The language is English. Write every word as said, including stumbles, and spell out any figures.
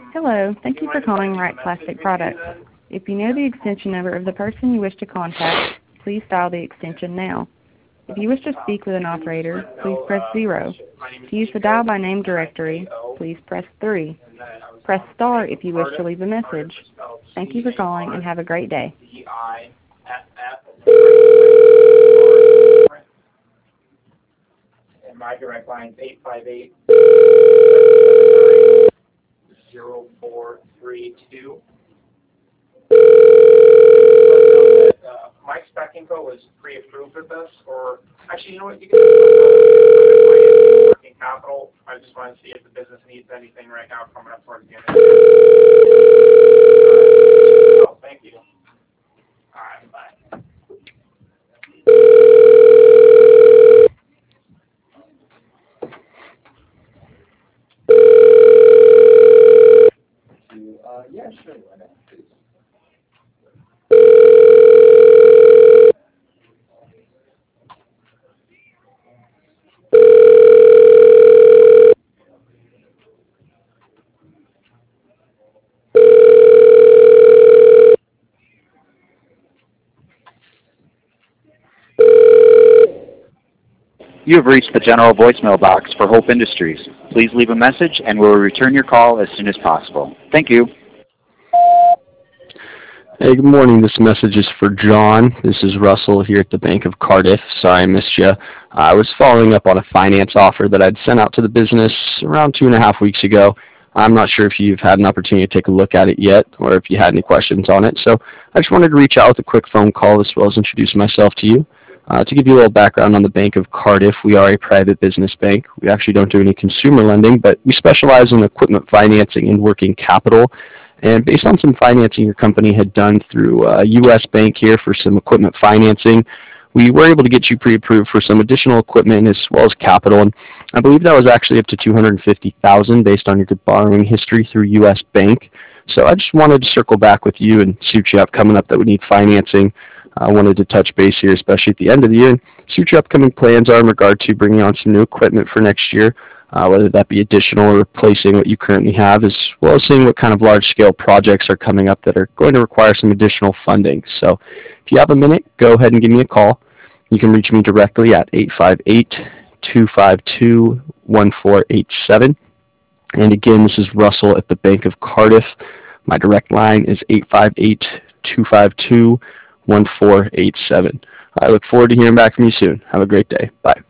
Hello, thank you for calling Wright Plastic Products. If you know the extension number of the person you wish to contact, please dial the extension now. If you wish to speak with an operator, please press zero. To use the dial by name directory, please press three. Press star if you wish to leave a message. Thank you for calling and have a great day. And my direct line is eight five eight, zero four three two. Uh, Mike's Spec Info was pre-approved with us, or actually, you know what, you can do working capital. I just want to see if the business needs anything right now coming up towards the end of the year. Oh, thank you. All right, bye. Uh, yeah, sure, why not, please. You have reached the general voicemail box for Hope Industries. Please leave a message and we will return your call as soon as possible. Thank you. Hey, good morning. This message is for John. This is Russell here at the Bank of Cardiff. Sorry I missed you. I was following up on a finance offer that I'd sent out to the business around two and a half weeks ago. I'm not sure if you've had an opportunity to take a look at it yet or if you had any questions on it. So I just wanted to reach out with a quick phone call as well as introduce myself to you. Uh, to give you a little background on the Bank of Cardiff, we are a private business bank. We actually don't do any consumer lending, but we specialize in equipment financing and working capital. And based on some financing your company had done through a U S bank here for some equipment financing, we were able to get you pre-approved for some additional equipment as well as capital. And I believe that was actually up to two hundred fifty thousand dollars based on your good borrowing history through U S Bank. So I just wanted to circle back with you and see what you have coming up that would need financing. I wanted to touch base here, especially at the end of the year, and see what your upcoming plans are in regard to bringing on some new equipment for next year, uh, whether that be additional or replacing what you currently have, as well as seeing what kind of large-scale projects are coming up that are going to require some additional funding. So if you have a minute, go ahead and give me a call. You can reach me directly at eight five eight, two five two, one four eight seven. And again, this is Russell at the Bank of Cardiff. My direct line is eight five eight, two five two, one four eight seven. I look forward to hearing back from you soon. Have a great day. Bye.